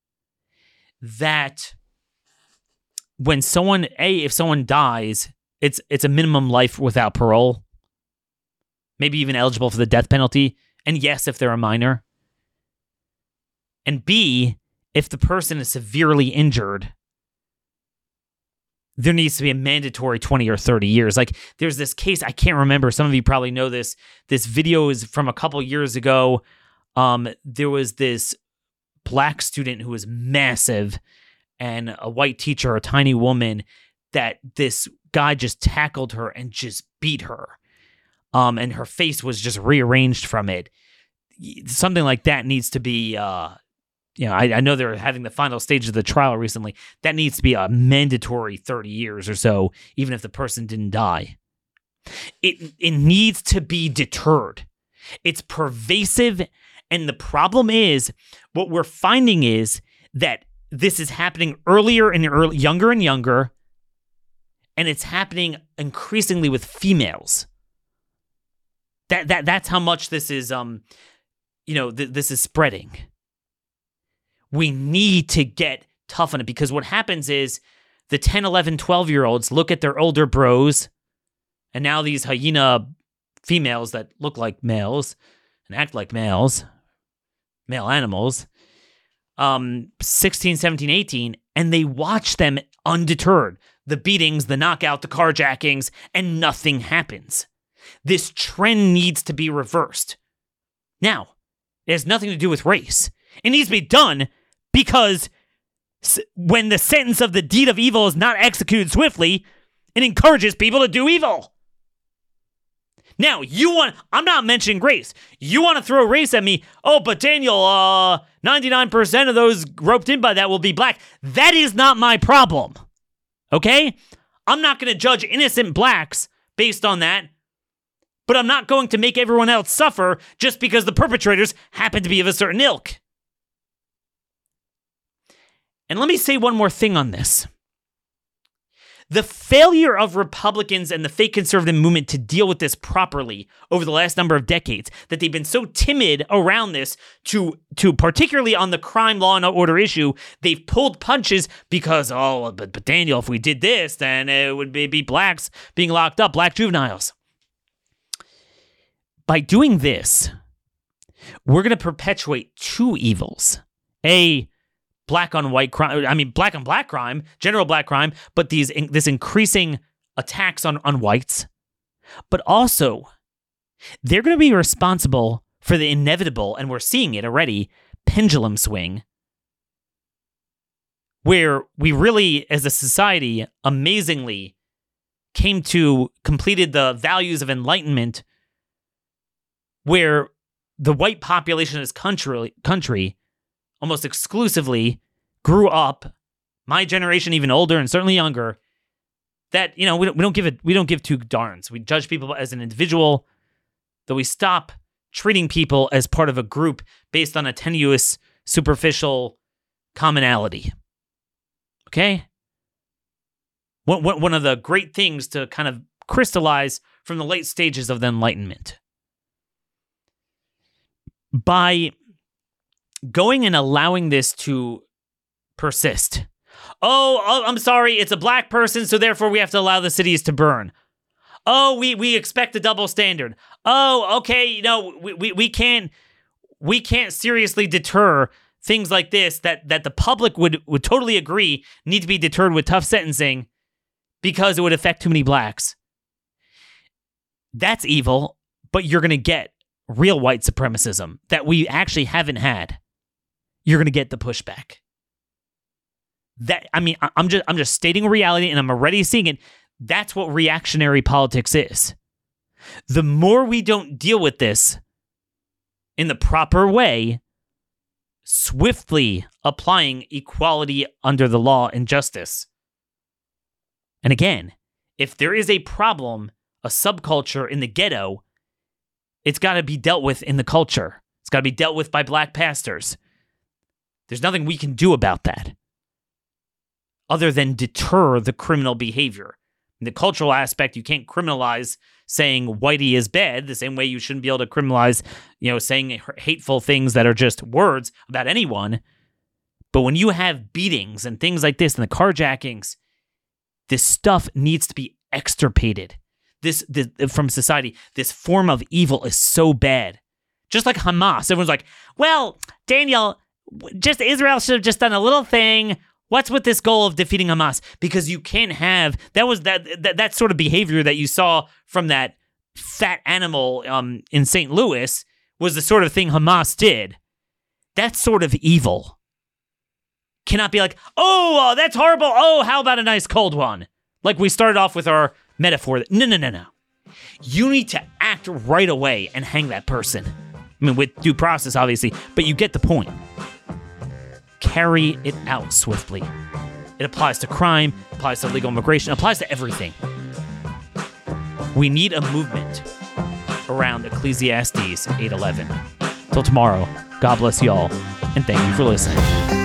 that when if someone dies, it's a minimum life without parole, maybe even eligible for the death penalty. And yes, if they're a minor. And B, if the person is severely injured, there needs to be a mandatory 20 or 30 years. Like, there's this case, I can't remember. Some of you probably know this. This video is from a couple years ago. There was this black student who was massive and a white teacher, a tiny woman, that this guy just tackled her and just beat her. And her face was just rearranged from it. Something like that needs to be, I know they're having the final stage of the trial recently. That needs to be a mandatory 30 years or so, even if the person didn't die. It needs to be deterred. It's pervasive. And the problem is, what we're finding is that this is happening younger and younger, and it's happening increasingly with females. That's how much this is, this is spreading. We need to get tough on it, because what happens is the 10, 11, 12-year-olds look at their older bros, and now these hyena females that look like males and act like male animals, 16, 17, 18, and they watch them undeterred. The beatings, the knockout, the carjackings, and nothing happens. This trend needs to be reversed. Now, it has nothing to do with race. It needs to be done because when the sentence of the deed of evil is not executed swiftly, it encourages people to do evil. Now, I'm not mentioning race. You want to throw race at me? Oh, but Daniel, 99% of those roped in by that will be black. That is not my problem. Okay? I'm not going to judge innocent blacks based on that, but I'm not going to make everyone else suffer just because the perpetrators happen to be of a certain ilk. And let me say one more thing on this. The failure of Republicans and the fake conservative movement to deal with this properly over the last number of decades, that they've been so timid around this to particularly on the crime, law, and order issue, they've pulled punches because, but Daniel, if we did this, then it would be blacks being locked up, black juveniles. By doing this, we're going to perpetuate two evils. Black on white crime, black on black crime, general black crime, but this increasing attacks on whites. But also, they're going to be responsible for the inevitable, and we're seeing it already, pendulum swing, where we really, as a society, amazingly completed the values of enlightenment, where the white population of this country almost exclusively grew up, my generation even older and certainly younger, that we don't give two darns. We judge people as an individual, that we stop treating people as part of a group based on a tenuous, superficial commonality. Okay? One of the great things to kind of crystallize from the late stages of the Enlightenment. By going and allowing this to persist. Oh, I'm sorry, it's a black person, so therefore we have to allow the cities to burn. Oh, we expect a double standard. Oh, okay, we can't seriously deter things like this that the public would totally agree need to be deterred with tough sentencing because it would affect too many blacks. That's evil, but you're going to get real white supremacism that we actually haven't had. You're going to get the pushback. I'm just stating reality, and I'm already seeing it. That's what reactionary politics is. The more we don't deal with this in the proper way, swiftly applying equality under the law and justice. And again, if there is a problem, a subculture in the ghetto, it's got to be dealt with in the culture. It's got to be dealt with by black pastors. There's nothing we can do about that other than deter the criminal behavior. In the cultural aspect, you can't criminalize saying whitey is bad, the same way you shouldn't be able to criminalize, saying hateful things that are just words about anyone. But when you have beatings and things like this and the carjackings, this stuff needs to be extirpated. This from society. This form of evil is so bad. Just like Hamas. Everyone's like, well, Daniel, just Israel should have just done a little thing. What's with this goal of defeating Hamas? Because you can't have that sort of behavior that you saw from that fat animal in St. Louis was the sort of thing Hamas did. That sort of evil cannot be like, oh, that's horrible. Oh, how about a nice cold one? Like we started off with our metaphor. No. You need to act right away and hang that person. I mean, with due process, obviously, but you get the point. Carry it out swiftly. It applies to crime, applies to legal immigration, applies to everything. We need a movement around Ecclesiastes 8:11. Till tomorrow, God bless y'all, and thank you for listening.